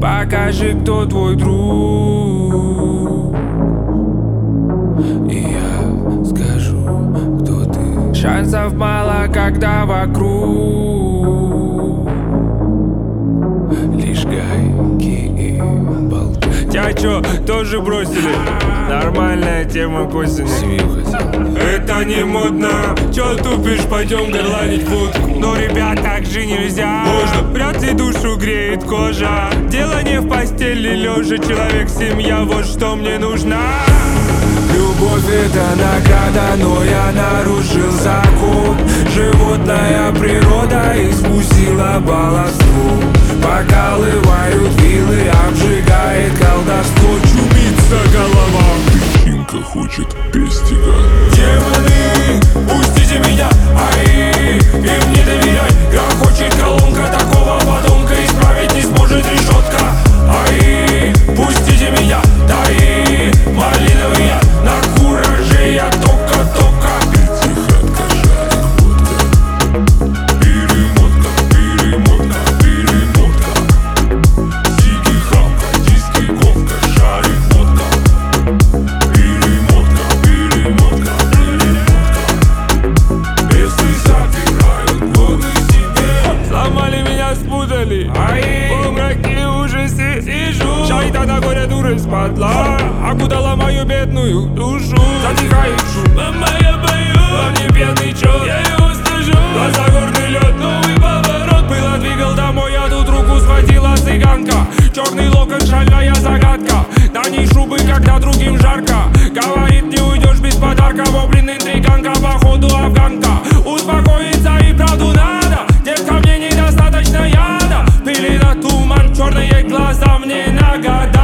покажи, кто твой друг, и я скажу, кто ты. Шансов мало, когда вокруг лишь гайки и болты. Тебя чё, тоже бросили? Нормальная тема к осени. Семью хотел. Это не модно. Чё тупишь, пойдем горланить водку. Но, ребят, так же нельзя. Можно. Вряд ли душу греет кожа. Дело не в постели лежа. Человек, семья, вот что мне нужна. Любовь — это награда, но я нарушил закон. Животная природа испустила баловство. Покалывают вилы, обжигает колдовство. Чумится голова, причинка хочет пестика. Демоны, пустите меня, ай, им не доверяй. Грохочет колонка, такого подонка исправить не сможет решетка. Ай, пустите меня, дай, малиновый я, на кураже я тока-тока. Пятихатка, шарик, водка, перемотка, перемотка, перемотка. Сиги, хамка, диски, ковка, шарик, водка, перемотка, перемотка, перемотка. Бесы забирают годы себе. Сломали меня, спутали, ай, в полумраке ужасе сижу. Шайтана горе дуры спадла, окутала мою бедную душу. Затихает шум, мама, я боюсь. Во мне пьяный чёрт, я его стыжу. Глаза горный лед, новый поворот. Было двигал домой, я тут руку схватила цыганка. Черный локон, шальная загадка. На ней шубы, когда другим жарко. Говорит, не уйдешь без подарка. Воблин, интриганка, походу афганка. Успокоиться и правду надо. Детка, мне недостаточно яда. Пили на туман, черные глаза мне нагадали.